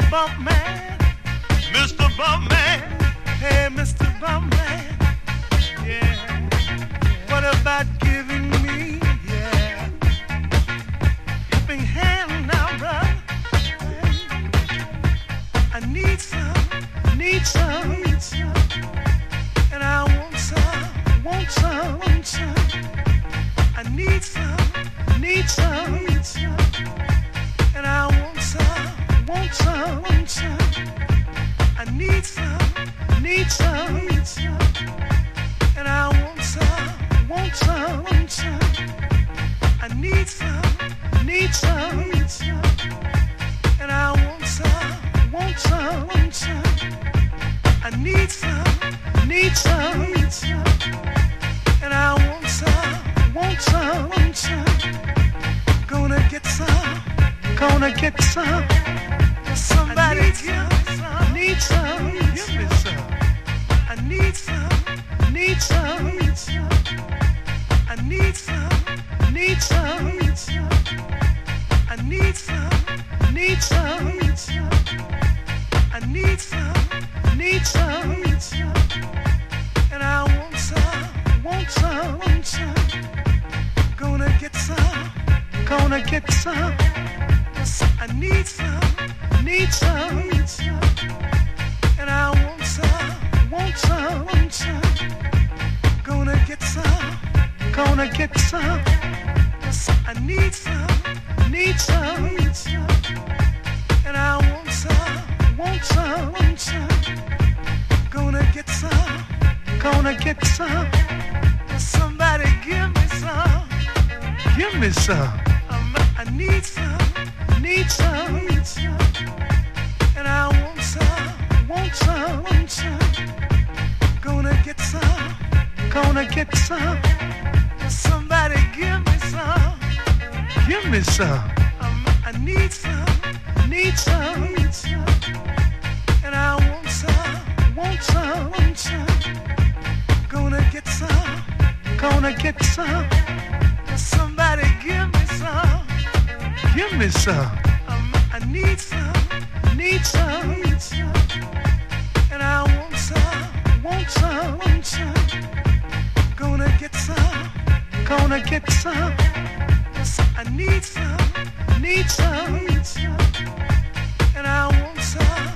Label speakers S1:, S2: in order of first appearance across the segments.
S1: Bumpman, Mr. Bumpman, hey, Mr. Bumpman, yeah. What about giving me, yeah, helping hand now, brother? I need some, and I want some. I need some, and I want some. I need some, and I want some. I need some, and I want some. I need some, and I want some. Gonna get some. Somebody give me some. Give me some. I need some. I need some. I need some. I need some. I need some. I need some. And I want some. Gonna get some. I need some. And I want some. Gonna get some. I need some. And I want some. Gonna get some. Somebody give me some. Give me some. I need some. And I want some. Gonna get some. Somebody give me some. Give me some. I need some. And I want some. Gonna get some. Somebody give me some. Give me some. I need some. And I want some. Gonna get some. I need some. And I want some.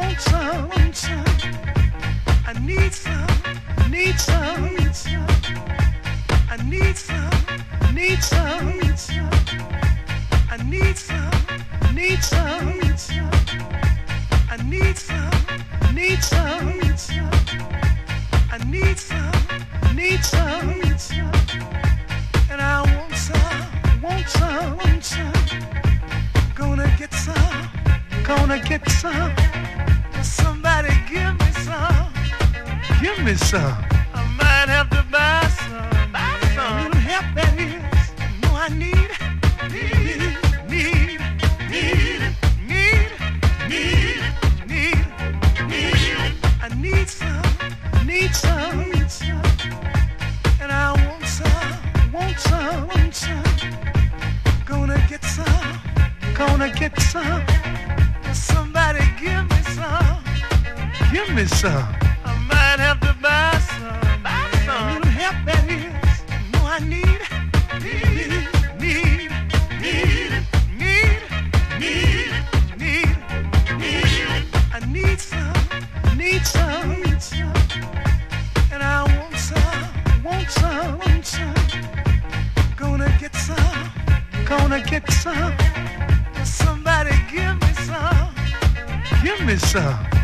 S1: I need some. I need some. I need some. I need some. I need some. I need some. I need some. I need some. I need some. I need some. And I want some. Gonna get some. Somebody give me some. Give me some. I might have to buy some. Little help that is. No, I need. I need some. And I want some. Gonna get some. Somebody give me some. Give me some. I might have to buy some. Little help that is. No, I need. I need some. And I want some. Gonna get some. Somebody give me some. Give me some.